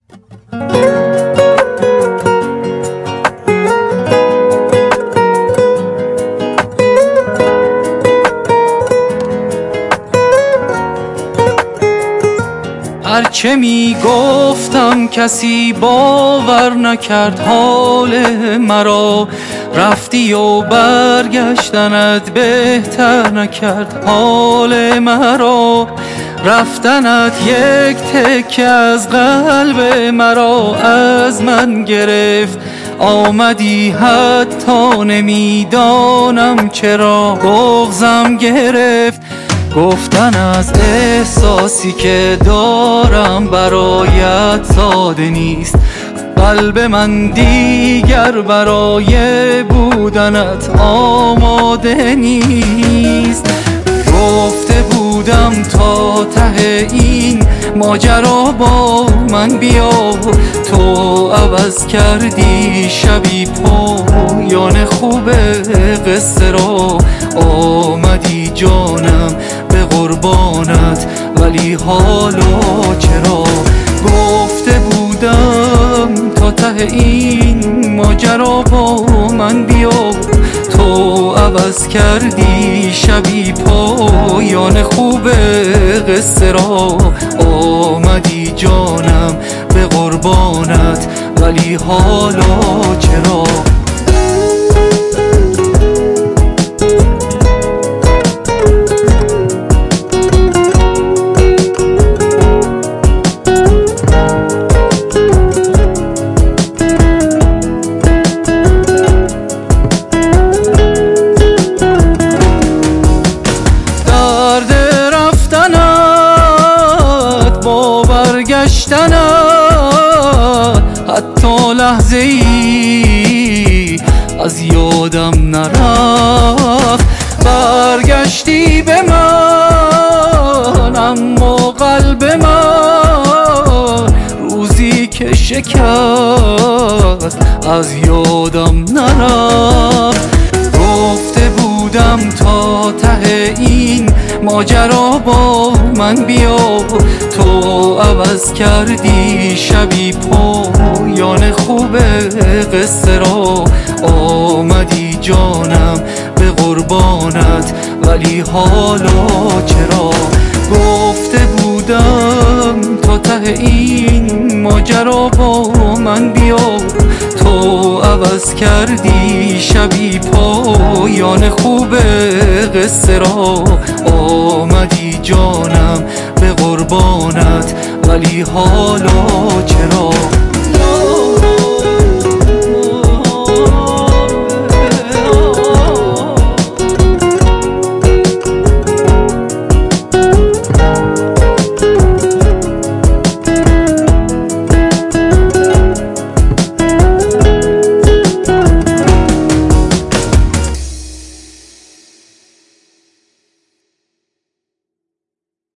هرچه می گفتم کسی باور نکرد حال مرا، رفتی و برگشتنت بهتر نکرد حال مرا. رفتنت یک تکه از قلب مرا از من گرفت، آمدی حتی نمیدانم چرا بغضم گرفت. گفتن از احساسی که دارم برایت ساده نیست، قلب من دیگر برای بودنت آماده نیست. گفته بودم تا ته این ماجرا با من بیا، تو عوض کردی شبی پایان خوب قصه را. آمدی جانم به قربانت ولی حالا چرا؟ گفته بودم تا ته این ماجرا با من بیا، تو عوض کردی شبی پایان خوب قصه را. آمدی جانم به قربانت ولی حالا چرا؟ حتی لحظه ای از یادم نرفت. برگشتی به من اما قلب من روزی که شکست از یادم نرفت. گفته بودم تا ته این ماجرا با من بیا، تو عوض کردی شبی پایان خوب قصه را. آمدی جانم به قربانت ولی حالا چرا؟ گفته بودم تا ته این ماجرا با من بیا، تو عوض کردی شبی پایان خوب قصه را. آمدی جانم به قربانت ولی حالا چرا؟